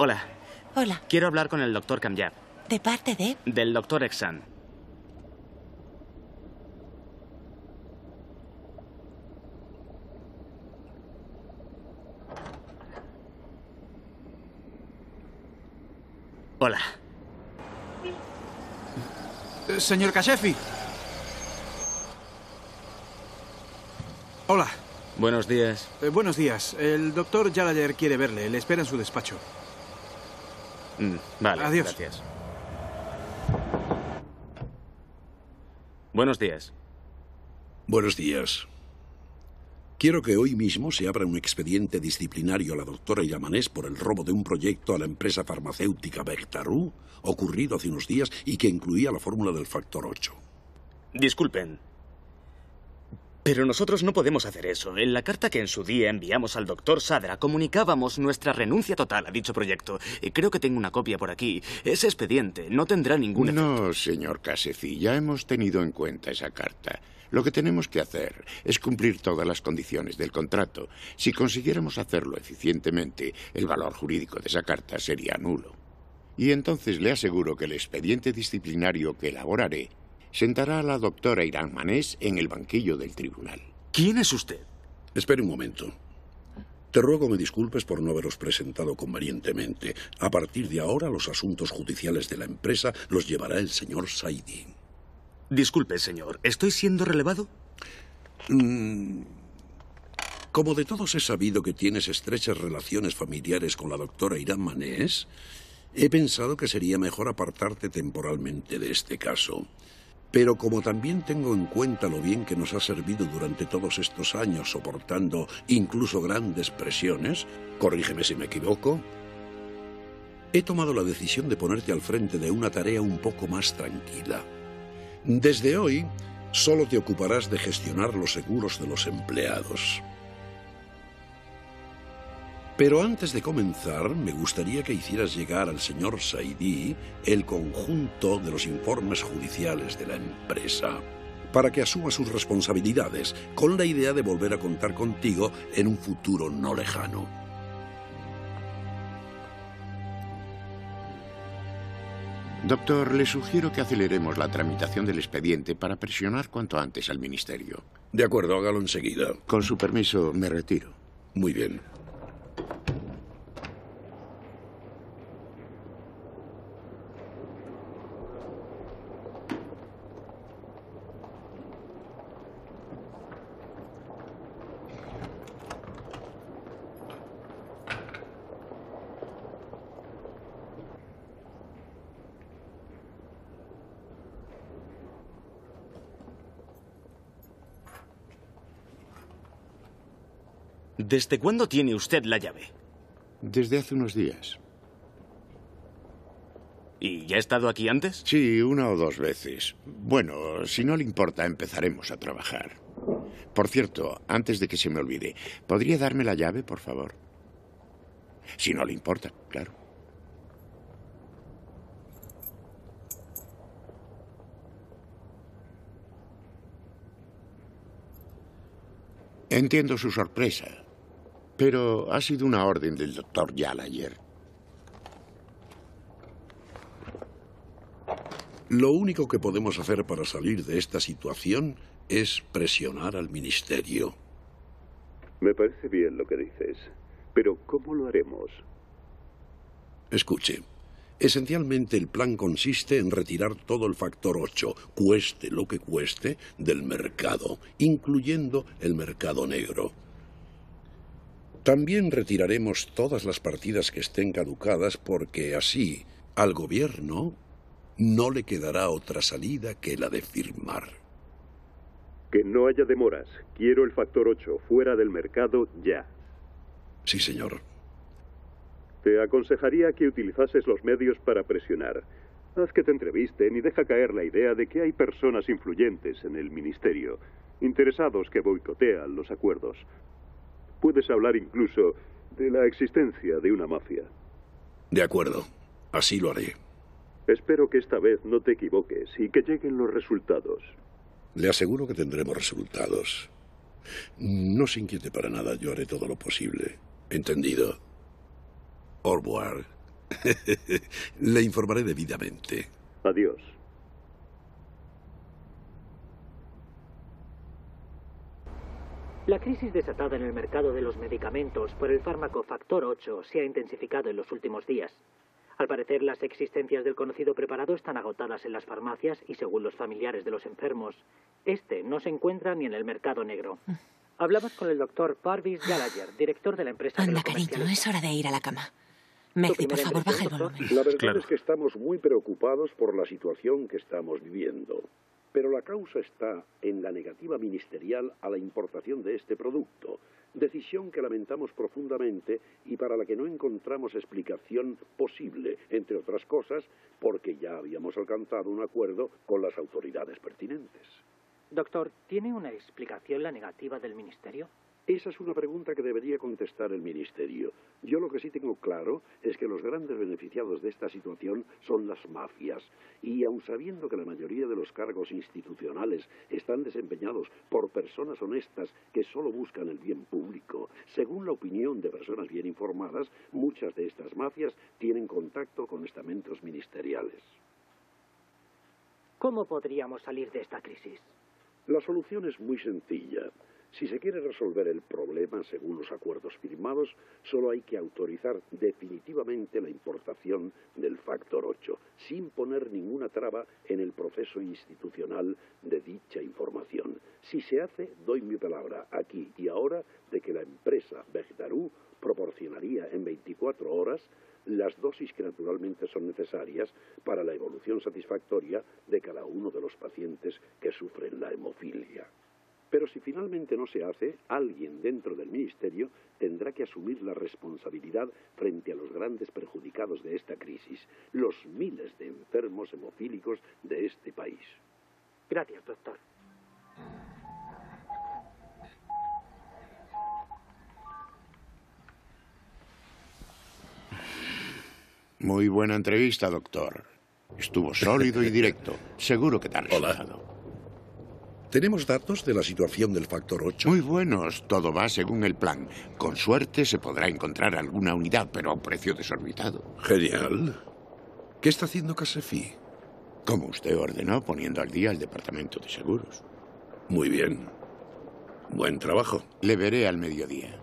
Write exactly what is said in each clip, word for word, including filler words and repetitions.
Hola. Hola. Quiero hablar con el doctor Kamyab. ¿De parte de? Del doctor Eksan. Hola. Eh, señor Kashefi. Hola. Buenos días. Eh, buenos días. El doctor Gallagher quiere verle. Le espera en su despacho. Mm, vale, Adiós. Gracias. Buenos días. Buenos días. Quiero que hoy mismo se abra un expediente disciplinario a la doctora Iramanés por el robo de un proyecto a la empresa farmacéutica Bectarú, ocurrido hace unos días y que incluía la fórmula del factor ocho. Disculpen. Pero nosotros no podemos hacer eso. En la carta que en su día enviamos al doctor Sadra comunicábamos nuestra renuncia total a dicho proyecto. Y creo que tengo una copia por aquí. Ese expediente no tendrá ningún efecto. No, señor Kashefi, ya hemos tenido en cuenta esa carta. Lo que tenemos que hacer es cumplir todas las condiciones del contrato. Si consiguiéramos hacerlo eficientemente, el valor jurídico de esa carta sería nulo. Y entonces le aseguro que el expediente disciplinario que elaboraré sentará a la doctora Iramanés en el banquillo del tribunal. ¿Quién es usted? Espere un momento. Te ruego me disculpes por no haberos presentado convenientemente. A partir de ahora, los asuntos judiciales de la empresa los llevará el señor Saidi. Disculpe, señor. ¿Estoy siendo relevado? Mm. Como de todos he sabido que tienes estrechas relaciones familiares con la doctora Iramanés, he pensado que sería mejor apartarte temporalmente de este caso. Pero como también tengo en cuenta lo bien que nos ha servido durante todos estos años soportando incluso grandes presiones, corrígeme si me equivoco, he tomado la decisión de ponerte al frente de una tarea un poco más tranquila. Desde hoy, solo te ocuparás de gestionar los seguros de los empleados. Pero antes de comenzar, me gustaría que hicieras llegar al señor Saidi el conjunto de los informes judiciales de la empresa, para que asuma sus responsabilidades, con la idea de volver a contar contigo en un futuro no lejano. Doctor, le sugiero que aceleremos la tramitación del expediente para presionar cuanto antes al ministerio. De acuerdo, hágalo enseguida. Con su permiso, me retiro. Muy bien. ¿Desde cuándo tiene usted la llave? Desde hace unos días. ¿Y ya ha estado aquí antes? Sí, una o dos veces. Bueno, si no le importa, empezaremos a trabajar. Por cierto, antes de que se me olvide, ¿podría darme la llave, por favor? Si no le importa, claro. Entiendo su sorpresa, pero ha sido una orden del doctor Gallagher. Lo único que podemos hacer para salir de esta situación es presionar al ministerio. Me parece bien lo que dices, pero ¿cómo lo haremos? Escuche, esencialmente el plan consiste en retirar todo el factor ocho, cueste lo que cueste, del mercado, incluyendo el mercado negro. También retiraremos todas las partidas que estén caducadas porque así al gobierno no le quedará otra salida que la de firmar. Que no haya demoras. Quiero el factor ocho fuera del mercado ya. Sí, señor. Te aconsejaría que utilizases los medios para presionar. Haz que te entrevisten y deja caer la idea de que hay personas influyentes en el ministerio, interesados que boicotean los acuerdos. Puedes hablar incluso de la existencia de una mafia. De acuerdo. Así lo haré. Espero que esta vez no te equivoques y que lleguen los resultados. Le aseguro que tendremos resultados. No se inquiete para nada, yo haré todo lo posible. ¿Entendido? Au revoir. Le informaré debidamente. Adiós. La crisis desatada en el mercado de los medicamentos por el fármaco factor ocho se ha intensificado en los últimos días. Al parecer, las existencias del conocido preparado están agotadas en las farmacias y, según los familiares de los enfermos, este no se encuentra ni en el mercado negro. Hablamos con el doctor Parvis Gallagher, director de la empresa de Anda, los cariño, comercialistas. es hora de ir a la cama. Mehdi, por favor, baja el volumen. La verdad Claro. es que estamos muy preocupados por la situación que estamos viviendo. Pero la causa está en la negativa ministerial a la importación de este producto, decisión que lamentamos profundamente y para la que no encontramos explicación posible, entre otras cosas, porque ya habíamos alcanzado un acuerdo con las autoridades pertinentes. Doctor, ¿tiene una explicación la negativa del ministerio? Esa es una pregunta que debería contestar el Ministerio. Yo lo que sí tengo claro es que los grandes beneficiados de esta situación son las mafias. Y aun sabiendo que la mayoría de los cargos institucionales están desempeñados por personas honestas que solo buscan el bien público, según la opinión de personas bien informadas, muchas de estas mafias tienen contacto con estamentos ministeriales. ¿Cómo podríamos salir de esta crisis? La solución es muy sencilla. Si se quiere resolver el problema según los acuerdos firmados, solo hay que autorizar definitivamente la importación del factor ocho, sin poner ninguna traba en el proceso institucional de dicha información. Si se hace, doy mi palabra aquí y ahora de que la empresa Bechdaru proporcionaría en veinticuatro horas las dosis que naturalmente son necesarias para la evolución satisfactoria de cada uno de los pacientes que sufren la hemofilia. Pero si finalmente no se hace, alguien dentro del Ministerio tendrá que asumir la responsabilidad frente a los grandes perjudicados de esta crisis, los miles de enfermos hemofílicos de este país. Gracias, doctor. Muy buena entrevista, doctor. Estuvo sólido y directo. Seguro que te han Hola. resultado. ¿Tenemos datos de la situación del factor ocho? Muy buenos. Todo va según el plan. Con suerte se podrá encontrar alguna unidad, pero a un precio desorbitado. Genial. ¿Qué está haciendo Casefi? Como usted ordenó, poniendo al día el departamento de seguros. Muy bien. Buen trabajo. Le veré al mediodía.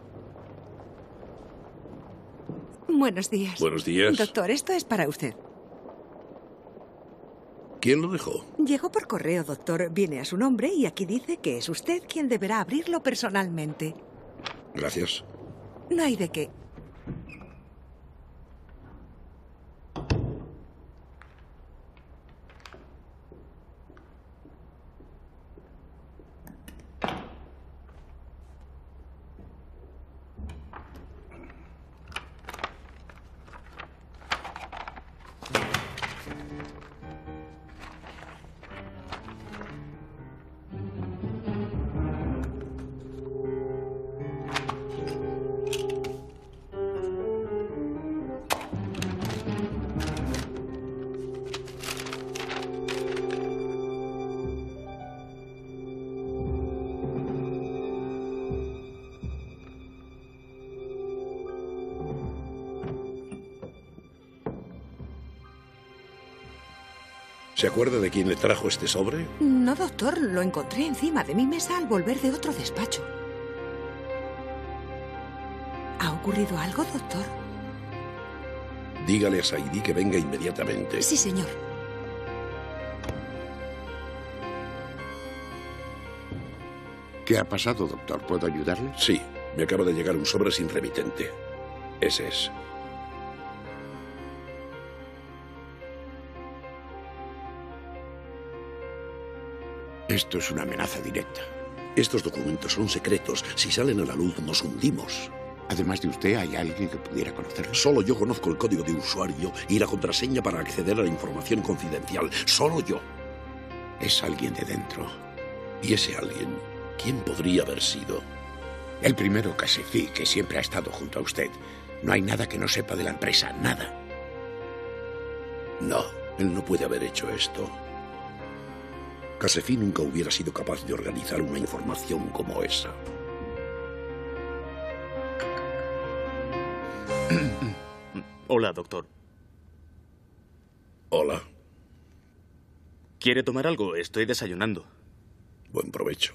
Buenos días. Buenos días. Doctor, esto es para usted. ¿Quién lo dejó? Llegó por correo, doctor. Viene a su nombre y aquí dice que es usted quien deberá abrirlo personalmente. Gracias. No hay de qué. ¿Se acuerda de quién le trajo este sobre? No, doctor. Lo encontré encima de mi mesa al volver de otro despacho. ¿Ha ocurrido algo, doctor? Dígale a Saidi que venga inmediatamente. Sí, señor. ¿Qué ha pasado, doctor? ¿Puedo ayudarle? Sí, me acaba de llegar un sobre sin remitente. Ese es. Esto es una amenaza directa. Estos documentos son secretos. Si salen a la luz, nos hundimos. Además de usted, ¿hay alguien que pudiera conocerlo? Solo yo conozco el código de usuario y la contraseña para acceder a la información confidencial. Solo yo. Es alguien de dentro. ¿Y ese alguien? ¿Quién podría haber sido? El primero Casefi, que siempre ha estado junto a usted. No hay nada que no sepa de la empresa, nada. No, él no puede haber hecho esto. Casefi nunca hubiera sido capaz de organizar una información como esa. Hola, doctor. Hola. ¿Quiere tomar algo? Estoy desayunando. Buen provecho.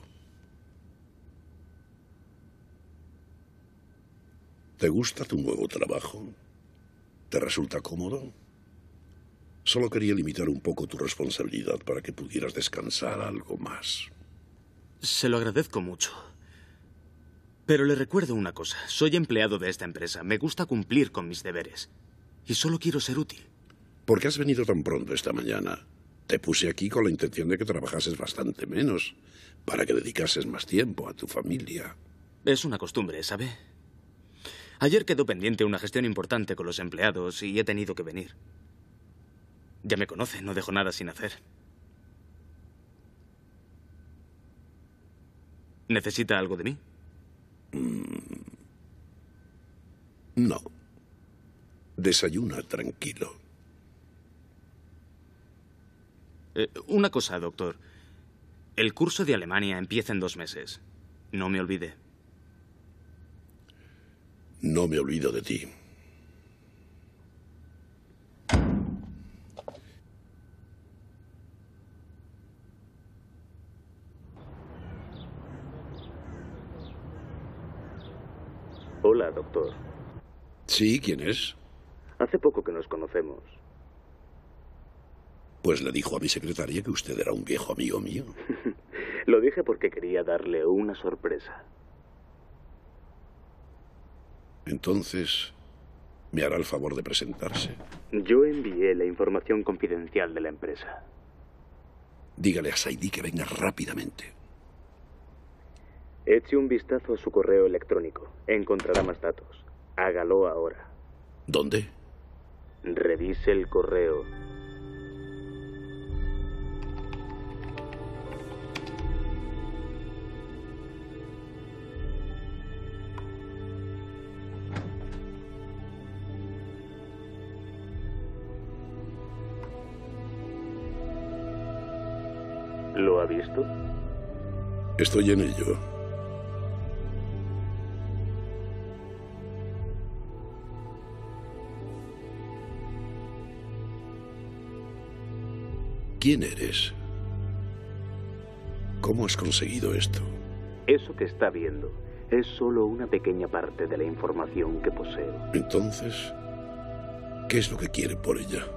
¿Te gusta tu nuevo trabajo? ¿Te resulta cómodo? Solo quería limitar un poco tu responsabilidad para que pudieras descansar algo más. Se lo agradezco mucho. Pero le recuerdo una cosa. Soy empleado de esta empresa. Me gusta cumplir con mis deberes. Y solo quiero ser útil. ¿Por qué has venido tan pronto esta mañana? Te puse aquí con la intención de que trabajases bastante menos, para que dedicases más tiempo a tu familia. Es una costumbre, ¿sabe? Ayer quedó pendiente una gestión importante con los empleados y he tenido que venir. Ya me conoce, no dejo nada sin hacer. ¿Necesita algo de mí? Mm, no. Desayuna tranquilo. Eh, una cosa, doctor. El curso de Alemania empieza en dos meses. No me olvide. No me olvido de ti. Hola, doctor. Sí, ¿quién es? Hace poco que nos conocemos. Pues le dijo a mi secretaria que usted era un viejo amigo mío. Lo dije porque quería darle una sorpresa. Entonces, ¿me hará el favor de presentarse? Yo envié la información confidencial de la empresa. Dígale a Saidi que venga rápidamente. Eche un vistazo a su correo electrónico. Encontrará más datos. Hágalo ahora. ¿Dónde? Revise el correo. ¿Lo ha visto? Estoy en ello. ¿Quién eres? ¿Cómo has conseguido esto? Eso que está viendo es solo una pequeña parte de la información que poseo. Entonces, ¿qué es lo que quiere por ella?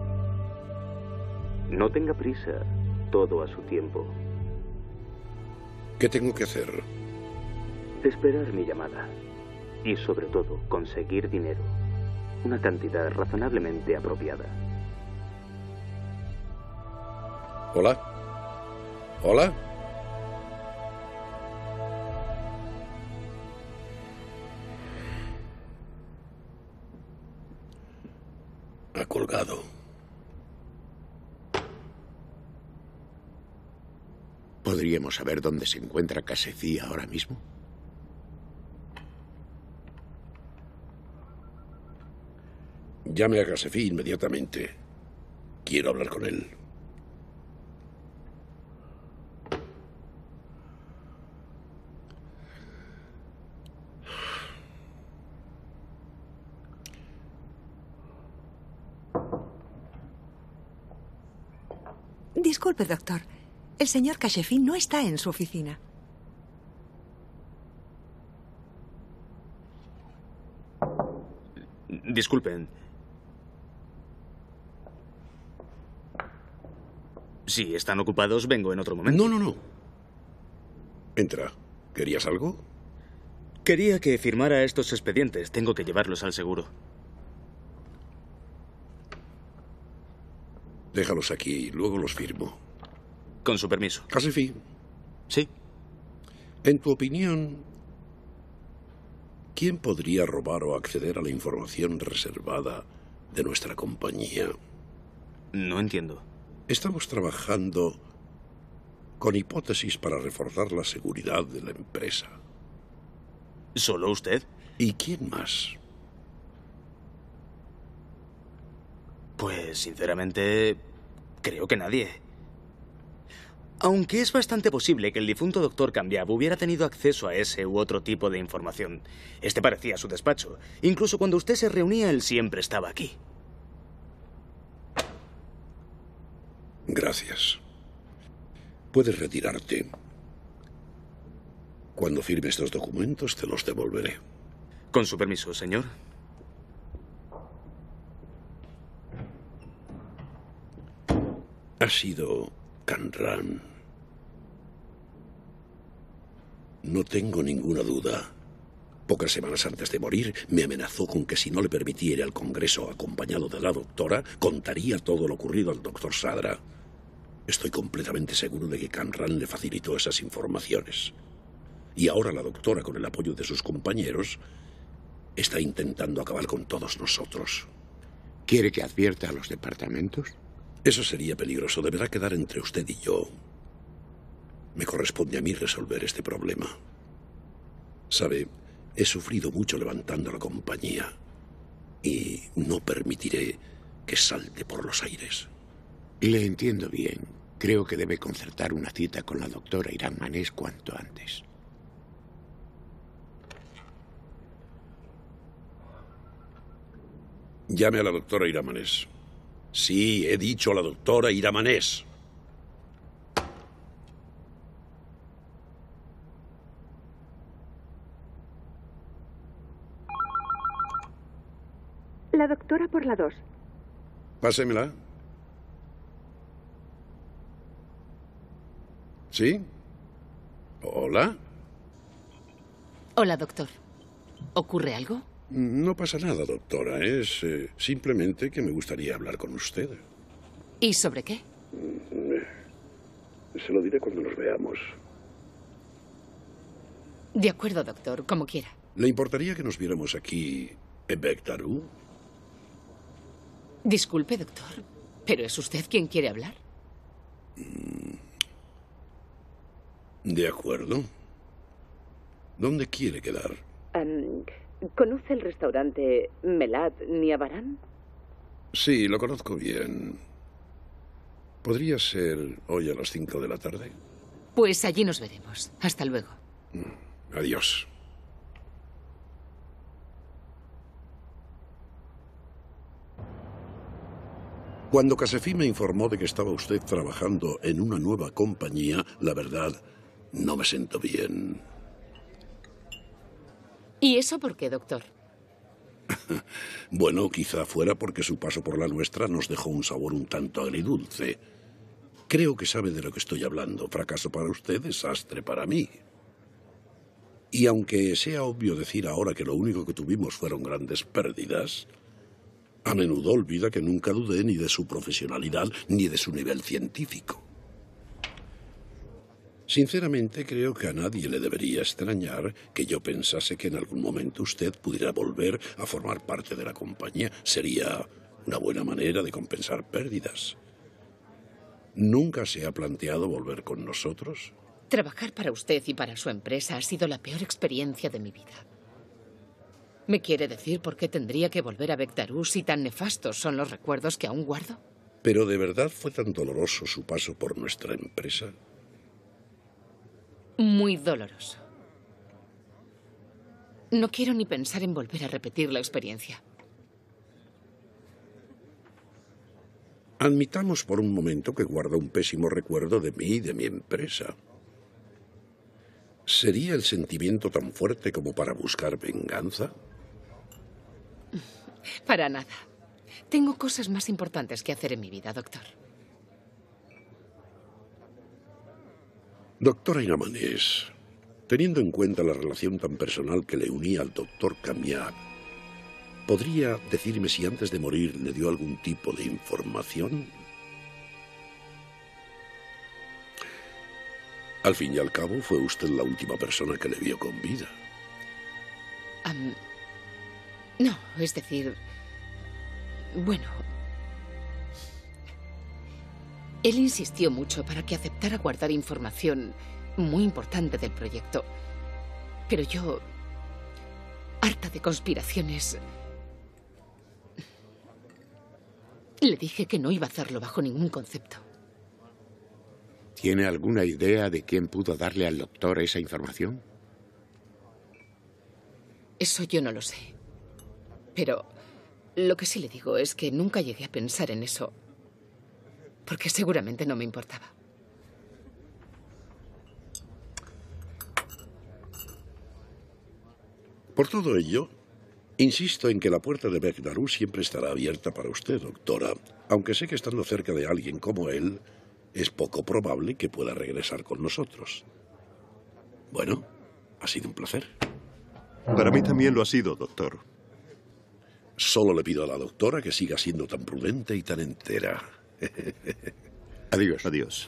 No tenga prisa. Todo a su tiempo. ¿Qué tengo que hacer? Esperar mi llamada. Y sobre todo, conseguir dinero. Una cantidad razonablemente apropiada. ¿Hola? ¿Hola? Ha colgado. ¿Podríamos saber dónde se encuentra Kasefy ahora mismo? Llame a Kasefy inmediatamente. Quiero hablar con él. Disculpe, doctor. El señor Kasefy no está en su oficina. Disculpen. Si están ocupados, vengo en otro momento. No, no, no. Entra. ¿Querías algo? Quería que firmara estos expedientes. Tengo que llevarlos al seguro. Déjalos aquí, luego los firmo. Con su permiso. Kasefy. Sí. En tu opinión, ¿quién podría robar o acceder a la información reservada de nuestra compañía? No entiendo. Estamos trabajando con hipótesis para reforzar la seguridad de la empresa. ¿Solo usted? ¿Y quién más? Pues, sinceramente, creo que nadie. Aunque es bastante posible que el difunto doctor Cambiab hubiera tenido acceso a ese u otro tipo de información. Este parecía su despacho. Incluso cuando usted se reunía, él siempre estaba aquí. Gracias. Puedes retirarte. Cuando firme estos documentos, te los devolveré. Con su permiso, señor. Ha sido Kanran. No tengo ninguna duda. Pocas semanas antes de morir, me amenazó con que si no le permitía ir al Congreso acompañado de la doctora, contaría todo lo ocurrido al doctor Sadra. Estoy completamente seguro de que Kanran le facilitó esas informaciones. Y ahora la doctora, con el apoyo de sus compañeros, está intentando acabar con todos nosotros. ¿Quiere que advierta a los departamentos? Eso sería peligroso. Deberá quedar entre usted y yo. Me corresponde a mí resolver este problema. Sabe, he sufrido mucho levantando la compañía y no permitiré que salte por los aires. Le entiendo bien. Creo que debe concertar una cita con la doctora Irán Manés cuanto antes. Llame a la doctora Irán Manés. Sí, he dicho a la doctora Irán Manés. La doctora por la dos. Pásemela. ¿Sí? ¿Hola? Hola, doctor. ¿Ocurre algo? No pasa nada, doctora. Es eh, simplemente que me gustaría hablar con usted. ¿Y sobre qué? Se lo diré cuando nos veamos. De acuerdo, doctor, como quiera. ¿Le importaría que nos viéramos aquí en Bektaru? Disculpe, doctor, ¿pero es usted quien quiere hablar? De acuerdo. ¿Dónde quiere quedar? Um, ¿Conoce el restaurante Melad Niavaran? Sí, lo conozco bien. ¿Podría ser hoy a las cinco de la tarde? Pues allí nos veremos. Hasta luego. Adiós. Cuando Kasefi me informó de que estaba usted trabajando en una nueva compañía, la verdad, no me sentó bien. ¿Y eso por qué, doctor? Bueno, quizá fuera porque su paso por la nuestra nos dejó un sabor un tanto agridulce. Creo que sabe de lo que estoy hablando. Fracaso para usted, desastre para mí. Y aunque sea obvio decir ahora que lo único que tuvimos fueron grandes pérdidas, a menudo olvida que nunca dudé ni de su profesionalidad ni de su nivel científico. Sinceramente, creo que a nadie le debería extrañar que yo pensase que en algún momento usted pudiera volver a formar parte de la compañía. Sería una buena manera de compensar pérdidas. ¿Nunca se ha planteado volver con nosotros? Trabajar para usted y para su empresa ha sido la peor experiencia de mi vida. ¿Me quiere decir por qué tendría que volver a Bektaru si tan nefastos son los recuerdos que aún guardo? ¿Pero de verdad fue tan doloroso su paso por nuestra empresa? Muy doloroso. No quiero ni pensar en volver a repetir la experiencia. Admitamos por un momento que guarda un pésimo recuerdo de mí y de mi empresa. ¿Sería el sentimiento tan fuerte como para buscar venganza? Para nada. Tengo cosas más importantes que hacer en mi vida, doctor. Doctora Irán Manés, teniendo en cuenta la relación tan personal que le unía al doctor Cambiab, ¿podría decirme si antes de morir le dio algún tipo de información? Al fin y al cabo, fue usted la última persona que le vio con vida. Um, no, es decir... Bueno... Él insistió mucho para que aceptara guardar información muy importante del proyecto. Pero yo, harta de conspiraciones, le dije que no iba a hacerlo bajo ningún concepto. ¿Tiene alguna idea de quién pudo darle al doctor esa información? Eso yo no lo sé. Pero lo que sí le digo es que nunca llegué a pensar en eso, porque seguramente no me importaba. Por todo ello, insisto en que la puerta de Begdarú siempre estará abierta para usted, doctora, aunque sé que estando cerca de alguien como él, es poco probable que pueda regresar con nosotros. Bueno, ha sido un placer. Para mí también lo ha sido, doctor. Solo le pido a la doctora que siga siendo tan prudente y tan entera. Adiós. Adiós.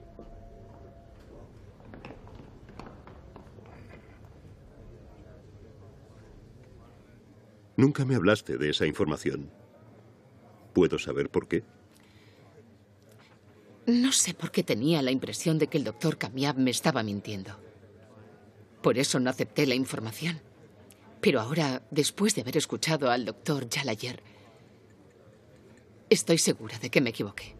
Nunca me hablaste de esa información. ¿Puedo saber por qué? No sé por qué tenía la impresión de que el doctor Kamiab me estaba mintiendo. Por eso no acepté la información. Pero ahora, después de haber escuchado al doctor Jalayer, estoy segura de que me equivoqué.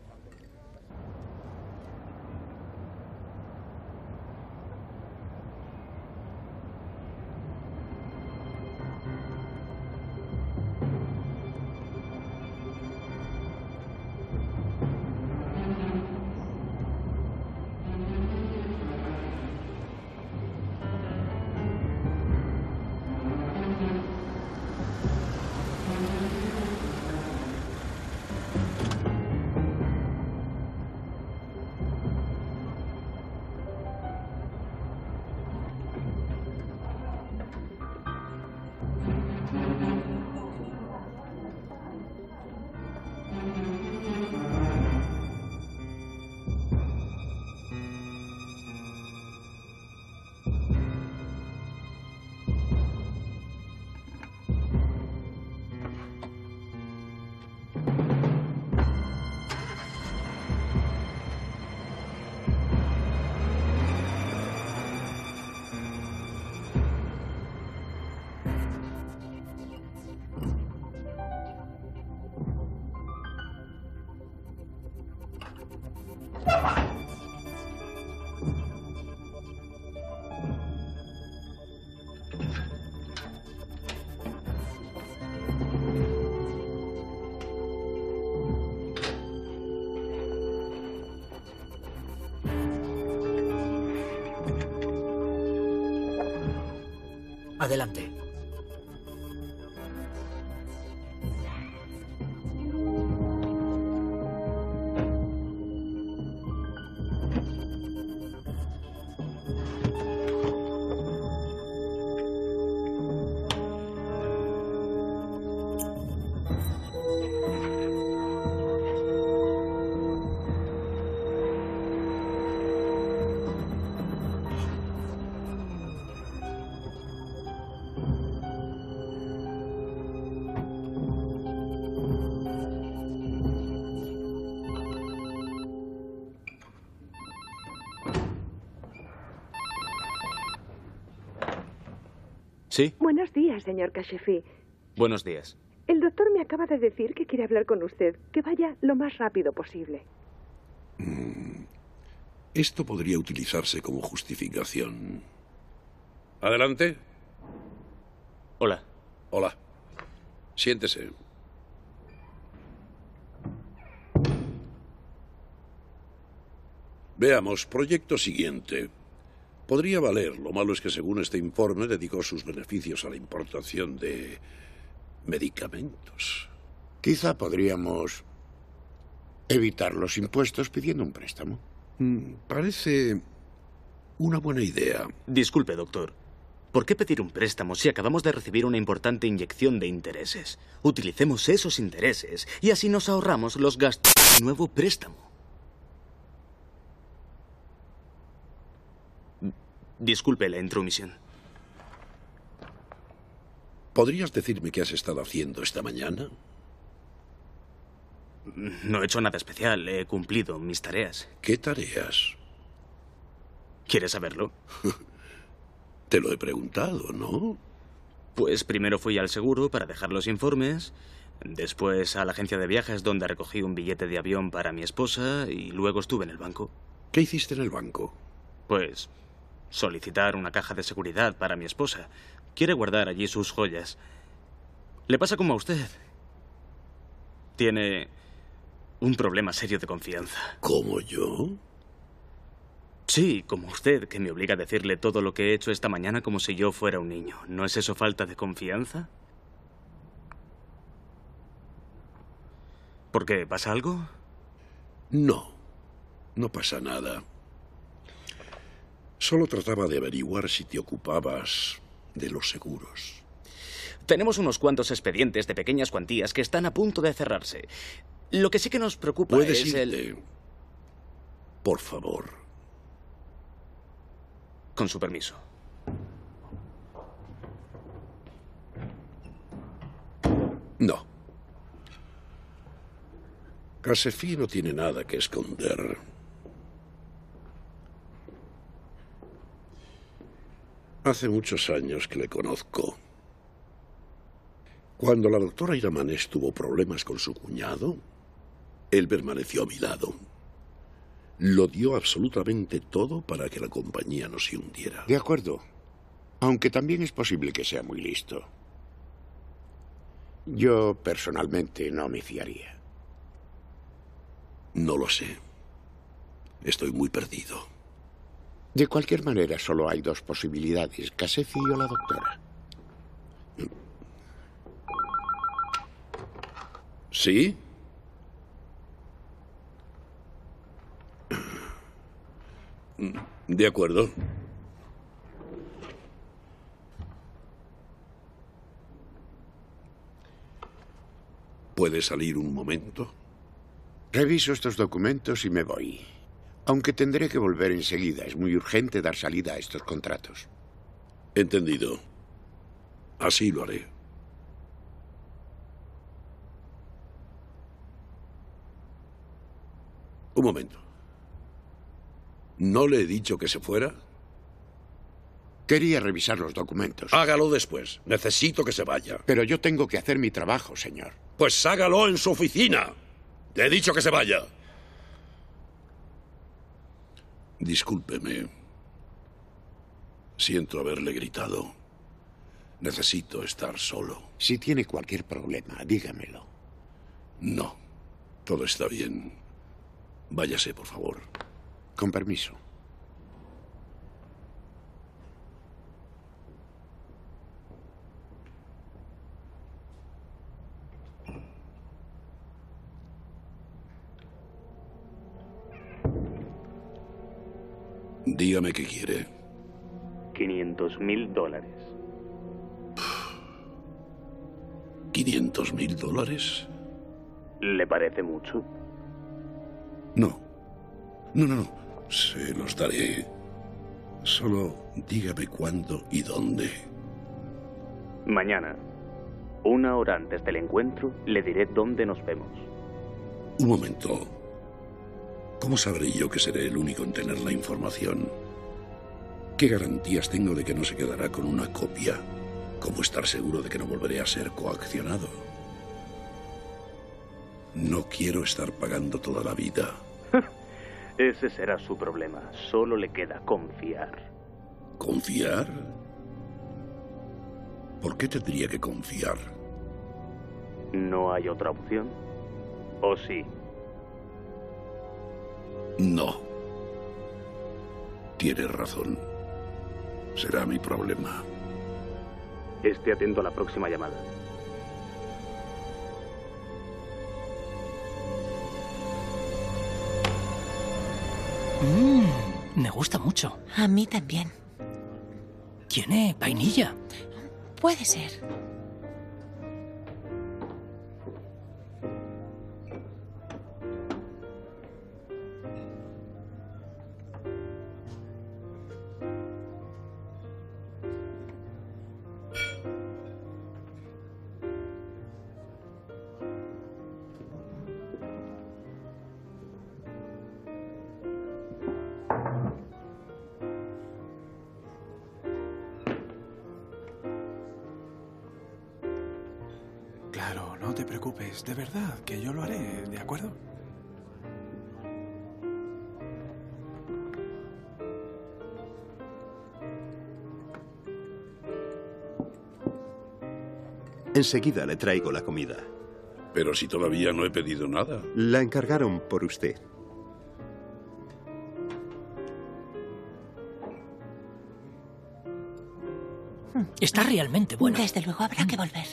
Adelante. ¿Sí? Buenos días, señor Kashefi. Buenos días. El doctor me acaba de decir que quiere hablar con usted. Que vaya lo más rápido posible. Mm. Esto podría utilizarse como justificación. Adelante. Hola. Hola. Siéntese. Veamos, proyecto siguiente. Podría valer. Lo malo es que, según este informe, dedicó sus beneficios a la importación de medicamentos. Quizá podríamos evitar los impuestos pidiendo un préstamo. Mm, parece una buena idea. Disculpe, doctor. ¿Por qué pedir un préstamo si acabamos de recibir una importante inyección de intereses? Utilicemos esos intereses y así nos ahorramos los gastos de un nuevo préstamo. Disculpe la intromisión. ¿Podrías decirme qué has estado haciendo esta mañana? No he hecho nada especial. He cumplido mis tareas. ¿Qué tareas? ¿Quieres saberlo? Te lo he preguntado, ¿no? Pues primero fui al seguro para dejar los informes, después a la agencia de viajes donde recogí un billete de avión para mi esposa y luego estuve en el banco. ¿Qué hiciste en el banco? Pues solicitar una caja de seguridad para mi esposa. Quiere guardar allí sus joyas. Le pasa como a usted. Tiene un problema serio de confianza. ¿Como yo? Sí, como usted, que me obliga a decirle todo lo que he hecho esta mañana como si yo fuera un niño. ¿No es eso falta de confianza? ¿Por qué? ¿Pasa algo? No, no pasa nada. Solo trataba de averiguar si te ocupabas de los seguros. Tenemos unos cuantos expedientes de pequeñas cuantías que están a punto de cerrarse. Lo que sí que nos preocupa ¿Puedes es irte? el... Por favor. Con su permiso. No. Casefí no tiene nada que esconder. Hace muchos años que le conozco. Cuando la doctora Iramanés tuvo problemas con su cuñado, él permaneció a mi lado. Lo dio absolutamente todo para que la compañía no se hundiera. De acuerdo. Aunque también es posible que sea muy listo. Yo, personalmente, no me fiaría. No lo sé. Estoy muy perdido. De cualquier manera, solo hay dos posibilidades, Casefí o la doctora. ¿Sí? De acuerdo. ¿Puede salir un momento? Reviso estos documentos y me voy. Aunque tendré que volver enseguida. Es muy urgente dar salida a estos contratos. Entendido. Así lo haré. Un momento. ¿No le he dicho que se fuera? Quería revisar los documentos. Hágalo después. Necesito que se vaya. Pero yo tengo que hacer mi trabajo, señor. Pues hágalo en su oficina. Le he dicho que se vaya. Discúlpeme. Siento haberle gritado. Necesito estar solo. Si tiene cualquier problema, dígamelo. No. Todo está bien. Váyase, por favor. Con permiso. Dígame qué quiere. quinientos mil dólares. ¿Quinientos mil dólares? ¿Le parece mucho? No. No, no, no. Se los daré. Solo dígame cuándo y dónde. Mañana, una hora antes del encuentro, le diré dónde nos vemos. Un momento. ¿Cómo sabré yo que seré el único en tener la información? ¿Qué garantías tengo de que no se quedará con una copia? ¿Cómo estar seguro de que no volveré a ser coaccionado? No quiero estar pagando toda la vida. Ese será su problema. Solo le queda confiar. ¿Confiar? ¿Por qué tendría que confiar? ¿No hay otra opción? ¿O sí? No. Tienes razón. Será mi problema. Esté atento a la próxima llamada. Mmm, me gusta mucho. A mí también. ¿Tiene vainilla? Puede ser. Claro, no te preocupes. De verdad, que yo lo haré, ¿de acuerdo? Enseguida le traigo la comida. Pero si todavía no he pedido nada. La encargaron por usted. Está realmente bueno. Desde luego habrá que volver.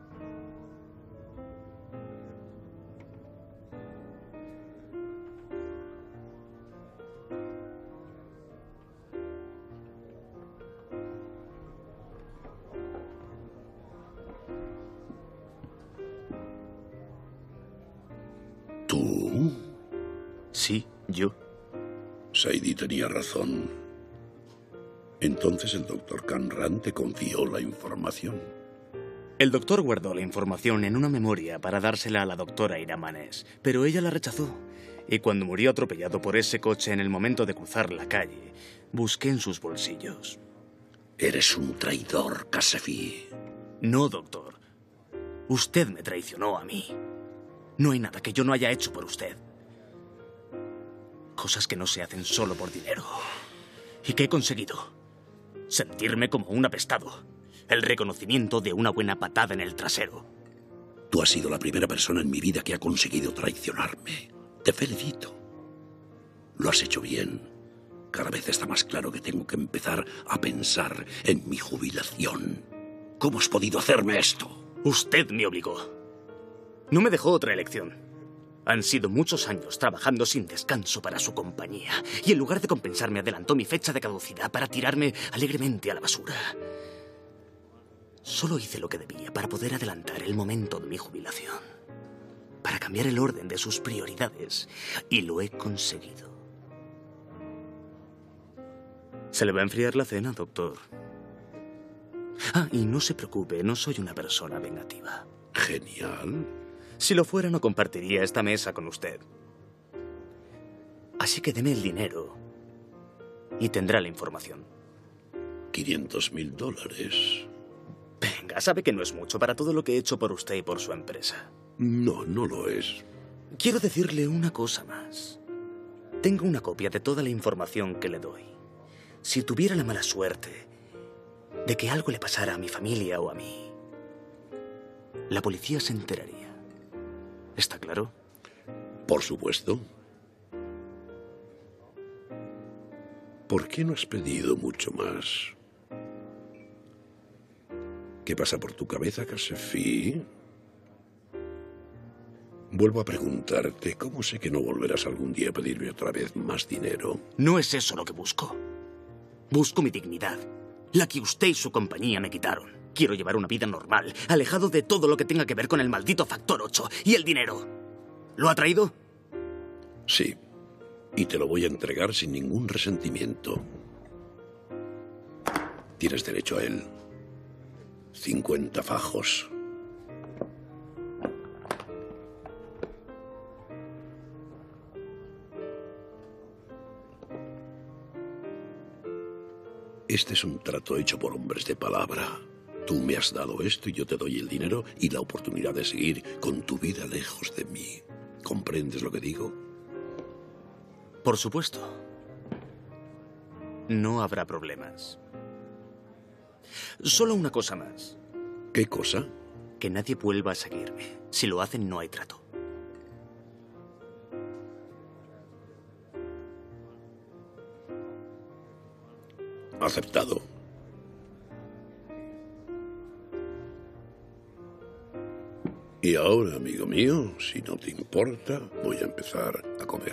¿Tú? Sí, yo. Saidi tenía razón. Entonces el doctor Canran te confió la información. El doctor guardó la información en una memoria para dársela a la doctora Ira Manés, pero ella la rechazó. Y cuando murió atropellado por ese coche en el momento de cruzar la calle, busqué en sus bolsillos. Eres un traidor, Kasefi. No, doctor. Usted me traicionó a mí. No hay nada que yo no haya hecho por usted. Cosas que no se hacen solo por dinero. ¿Y qué he conseguido? Sentirme como un apestado. El reconocimiento de una buena patada en el trasero. Tú has sido la primera persona en mi vida que ha conseguido traicionarme. Te felicito. Lo has hecho bien. Cada vez está más claro que tengo que empezar a pensar en mi jubilación. ¿Cómo has podido hacerme esto? Usted me obligó. No me dejó otra elección. Han sido muchos años trabajando sin descanso para su compañía, y en lugar de compensarme adelantó mi fecha de caducidad para tirarme alegremente a la basura. Solo hice lo que debía para poder adelantar el momento de mi jubilación, para cambiar el orden de sus prioridades, y lo he conseguido. ¿Se le va a enfriar la cena, doctor? Ah, y no se preocupe, no soy una persona vengativa. Genial. Si lo fuera, no compartiría esta mesa con usted. Así que deme el dinero y tendrá la información. quinientos mil dólares. Venga, sabe que no es mucho para todo lo que he hecho por usted y por su empresa. No, no lo es. Quiero decirle una cosa más. Tengo una copia de toda la información que le doy. Si tuviera la mala suerte de que algo le pasara a mi familia o a mí, la policía se enteraría. ¿Está claro? Por supuesto. ¿Por qué no has pedido mucho más? ¿Qué pasa por tu cabeza, Kasefi? Vuelvo a preguntarte, ¿cómo sé que no volverás algún día a pedirme otra vez más dinero? No es eso lo que busco. Busco mi dignidad, la que usted y su compañía me quitaron. Quiero llevar una vida normal, alejado de todo lo que tenga que ver con el maldito factor ocho y el dinero. ¿Lo ha traído? Sí, y te lo voy a entregar sin ningún resentimiento. Tienes derecho a él. cincuenta fajos. Este es un trato hecho por hombres de palabra. Tú me has dado esto y yo te doy el dinero y la oportunidad de seguir con tu vida lejos de mí. ¿Comprendes lo que digo? Por supuesto. No habrá problemas. Solo una cosa más. ¿Qué cosa? Que nadie vuelva a seguirme. Si lo hacen, no hay trato. Aceptado. Y ahora, amigo mío, si no te importa, voy a empezar a comer.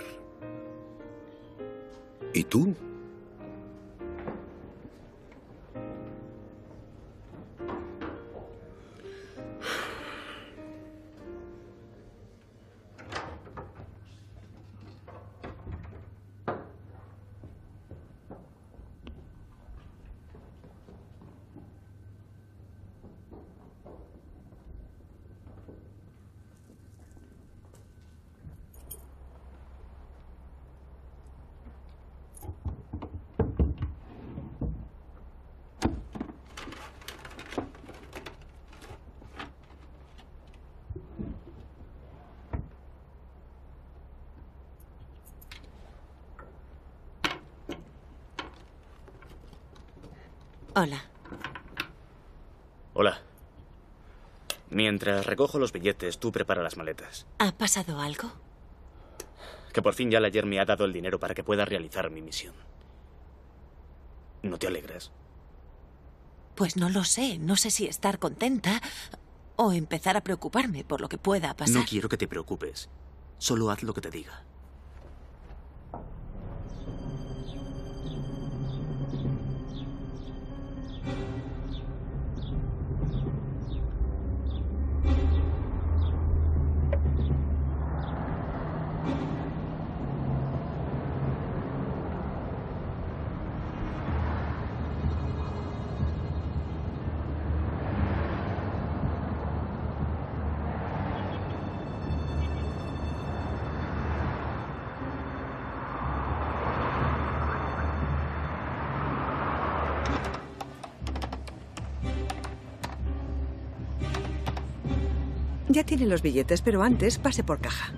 ¿Y tú? Hola. Hola. Mientras recojo los billetes, tú prepara las maletas. ¿Ha pasado algo? Que por fin Gallagher me ha dado el dinero para que pueda realizar mi misión. ¿No te alegras? Pues no lo sé. No sé si estar contenta o empezar a preocuparme por lo que pueda pasar. No quiero que te preocupes. Solo haz lo que te diga. Ya tiene los billetes, pero antes pase por caja.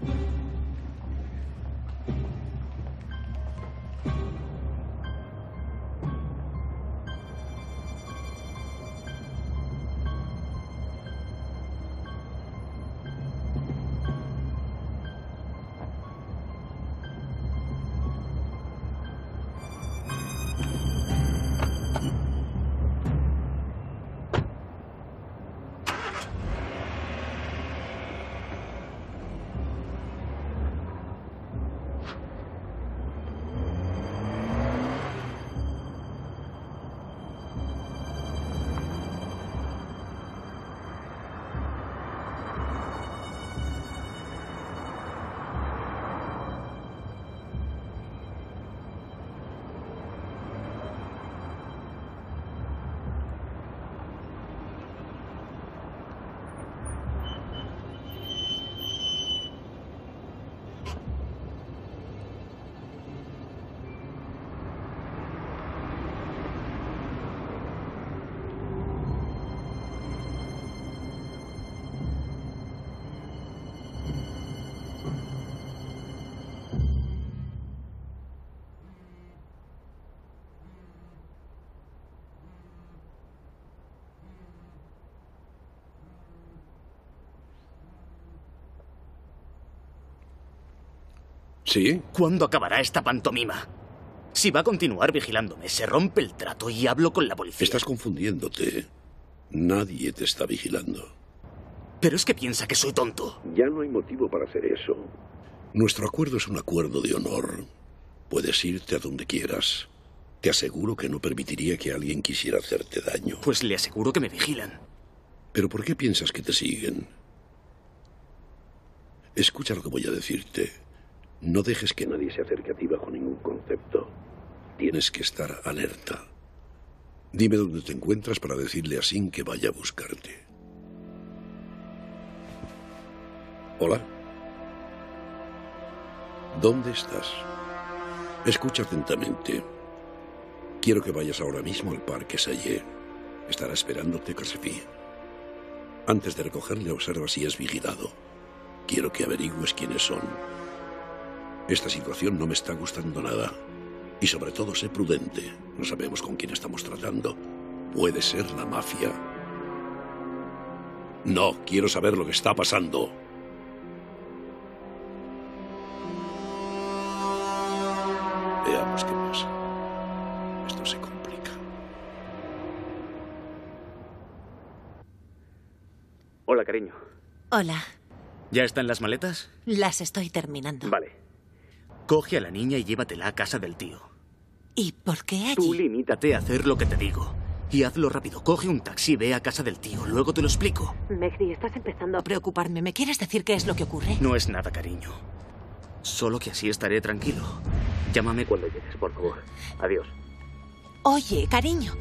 ¿Sí? ¿Cuándo acabará esta pantomima? Si va a continuar vigilándome, se rompe el trato y hablo con la policía. Estás confundiéndote. Nadie te está vigilando. Pero es que piensa que soy tonto. Ya no hay motivo para hacer eso. Nuestro acuerdo es un acuerdo de honor. Puedes irte a donde quieras. Te aseguro que no permitiría que alguien quisiera hacerte daño. Pues le aseguro que me vigilan. ¿Pero por qué piensas que te siguen? Escucha lo que voy a decirte. No dejes que nadie se acerque a ti bajo ningún concepto. Tienes que estar alerta. Dime dónde te encuentras para decirle a Sin que vaya a buscarte. Hola. ¿Dónde estás? Escucha atentamente. Quiero que vayas ahora mismo al parque Sayé. Estará esperándote Casefi. Antes de recogerle, observa si es vigilado. Quiero que averigües quiénes son. Esta situación no me está gustando nada. Y sobre todo, sé prudente. No sabemos con quién estamos tratando. Puede ser la mafia. No, quiero saber lo que está pasando. Veamos qué pasa. Esto se complica. Hola, cariño. Hola. ¿Ya están las maletas? Las estoy terminando. Vale. Coge a la niña y llévatela a casa del tío. ¿Y por qué allí? Tú limítate a hacer lo que te digo. Y hazlo rápido. Coge un taxi y ve a casa del tío. Luego te lo explico. Mehdi, estás empezando a preocuparme. ¿Me quieres decir qué es lo que ocurre? No es nada, cariño. Solo que así estaré tranquilo. Llámame cuando llegues, por favor. Adiós. Oye, cariño.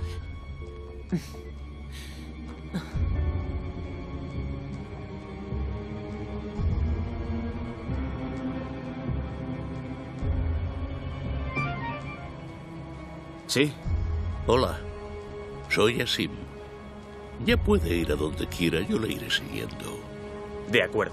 ¿Sí? Hola, soy Asim. Ya puede ir a donde quiera, yo le iré siguiendo. De acuerdo.